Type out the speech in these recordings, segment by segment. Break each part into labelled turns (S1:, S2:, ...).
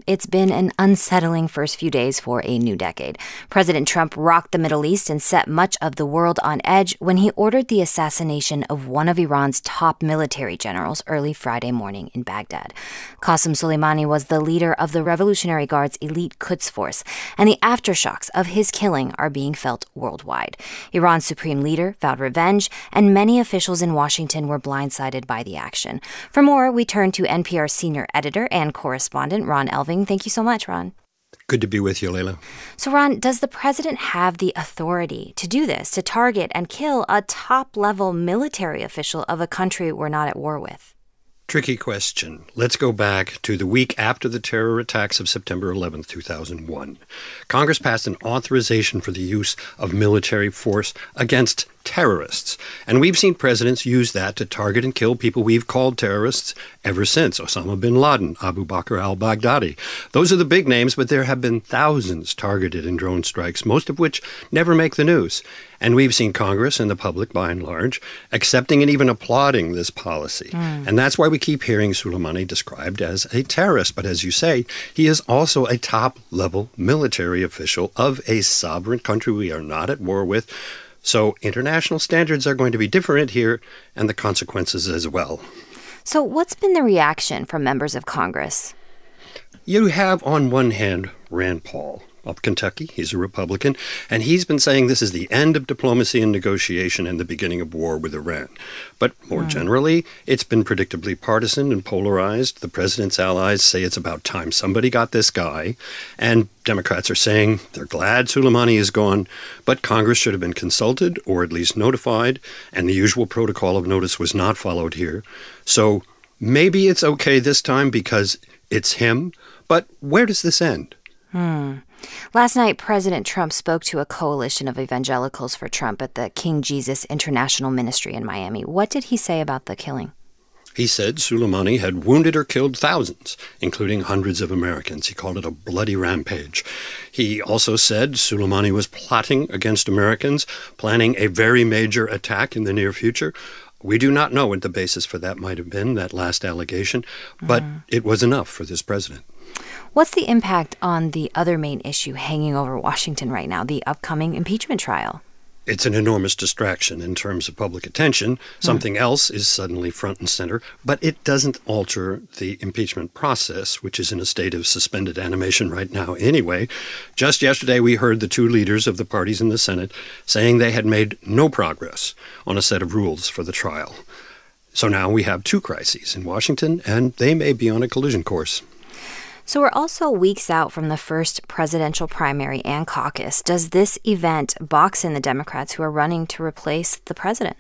S1: it's been an unsettling first few days for a new decade. President Trump rocked the Middle East and set much of the world on edge when he ordered the assassination of one of Iran's top military generals early Friday morning in Baghdad. Qasem Soleimani was the leader of the Revolutionary Guard's elite Quds Force, and the aftershocks of his killing are being felt worldwide. Iran's supreme leader vowed revenge, and many officials in Washington were blindsided by the action. For more, we turn to NPR senior editor and correspondent Ron Elving. Thank you so much, Ron.
S2: Good to be with you, Layla.
S1: So, Ron, does the president have the authority to do this, to target and kill a top-level military official of a country we're not at war with?
S2: Tricky question. Let's go back to the week after the terror attacks of September 11th, 2001. Congress passed an authorization for the use of military force against terrorists. And we've seen presidents use that to target and kill people we've called terrorists ever since. Osama bin Laden, Abu Bakr al-Baghdadi. Those are the big names, but there have been thousands targeted in drone strikes, most of which never make the news. And we've seen Congress and the public, by and large, accepting and even applauding this policy. And that's why we keep hearing Soleimani described as a terrorist. But as you say, he is also a top-level military official of a sovereign country we are not at war with. So international standards are going to be different here, and the consequences as well.
S1: So what's been the reaction from members of Congress?
S2: You have, on one hand, Rand Paul of Kentucky. He's a Republican, and he's been saying this is the end of diplomacy and negotiation and the beginning of war with Iran. But more generally, it's been predictably partisan and polarized. The president's allies say it's about time somebody got this guy, and Democrats are saying they're glad Soleimani is gone, but Congress should have been consulted or at least notified, and the usual protocol of notice was not followed here. So maybe it's okay this time because it's him, but where does this end?
S1: Last night, President Trump spoke to a coalition of evangelicals for Trump at the King Jesus International Ministry in Miami. What did he say about the killing?
S2: He said Soleimani had wounded or killed thousands, including hundreds of Americans. He called it a bloody rampage. He also said Soleimani was plotting against Americans, planning a very major attack in the near future. We do not know what the basis for that might have been, that last allegation, but it was enough for this president.
S1: What's the impact on the other main issue hanging over Washington right now, the upcoming impeachment trial?
S2: It's an enormous distraction in terms of public attention. Something else is suddenly front and center, but it doesn't alter the impeachment process, which is in a state of suspended animation right now anyway. Just yesterday, we heard the two leaders of the parties in the Senate saying they had made no progress on a set of rules for the trial. So now we have two crises in Washington, and they may be on a collision course.
S1: So we're also weeks out from the first presidential primary and caucus. Does this event box in the Democrats who are running to replace the president?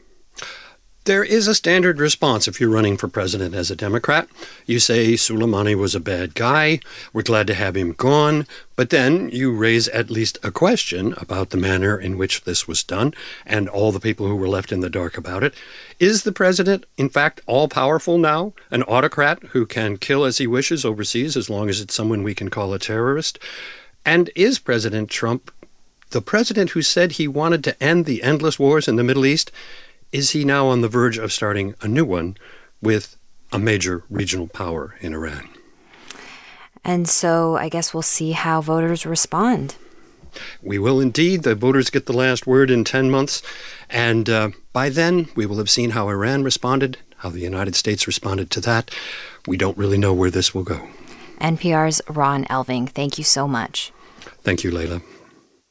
S2: There is a standard response if you're running for president as a Democrat. You say Soleimani was a bad guy, we're glad to have him gone, but then you raise at least a question about the manner in which this was done and all the people who were left in the dark about it. Is the president, in fact, all-powerful now, an autocrat who can kill as he wishes overseas as long as it's someone we can call a terrorist? And is President Trump the president who said he wanted to end the endless wars in the Middle East? Is he now on the verge of starting a new one with a major regional power in Iran?
S1: And so I guess we'll see how voters respond.
S2: We will indeed. The voters get the last word in 10 months. And by then, we will have seen how Iran responded, how the United States responded to that. We don't really know where this will go.
S1: NPR's Ron Elving, thank you so much.
S2: Thank you, Layla.